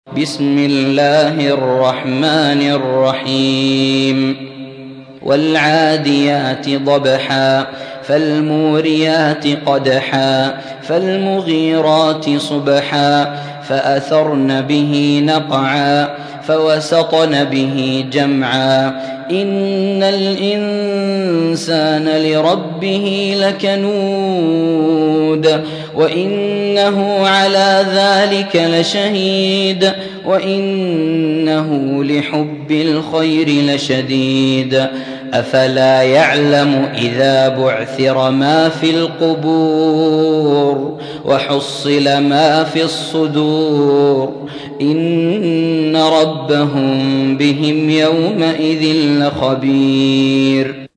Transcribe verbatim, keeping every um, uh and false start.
بسم الله الرحمن الرحيم والعاديات ضبحا فالموريات قدحا فالمغيرات صبحا فأثرن به نقعا فوسطن به جمعا إن الإنسان لربه لكنود وإنه على ذلك لشهيد وإنه لحب الخير لشديد أفلا يعلم إذا بعثر ما في القبور وحصل ما في الصدور إن ربهم بهم يومئذ لخبير.